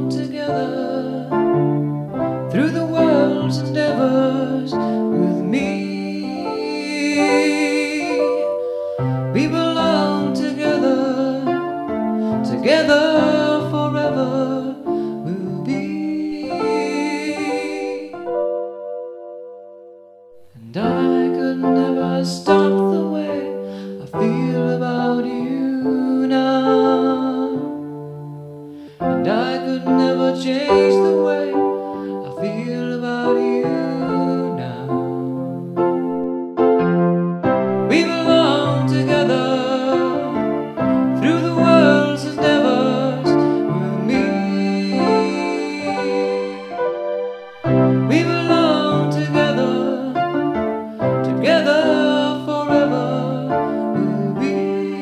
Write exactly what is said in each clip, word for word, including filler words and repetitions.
belong together through the world's endeavors with me. We belong together, together forever we'll be. And I could never stop the way I feel about you now, and I could never change the way I feel about you now. We belong together through the world's endeavors with me. We belong together, together forever we'll be.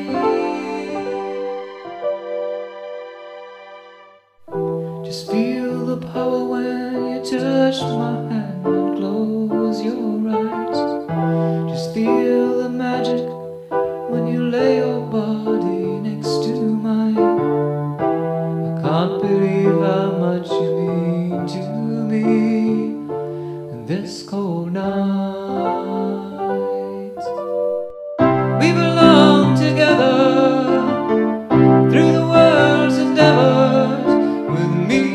Just feel the power when you touch my hand and close your eyes. Just feel the magic when you lay your body next to mine. I can't believe how much you mean to me in this cold night. We belong together through the world's endeavors with me.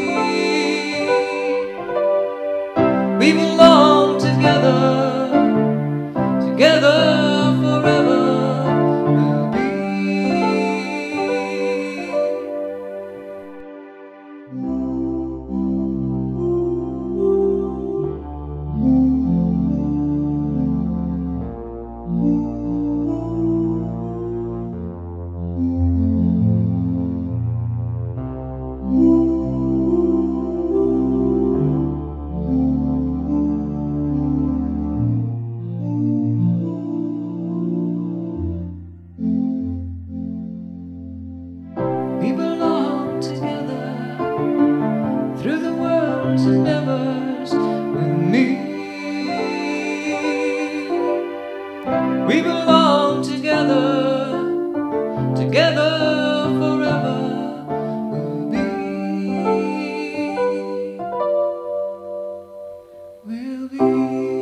We belong together, together forever we'll be. We belong together through the world's endeavors with me. We belong together, together forever we'll be. We'll be.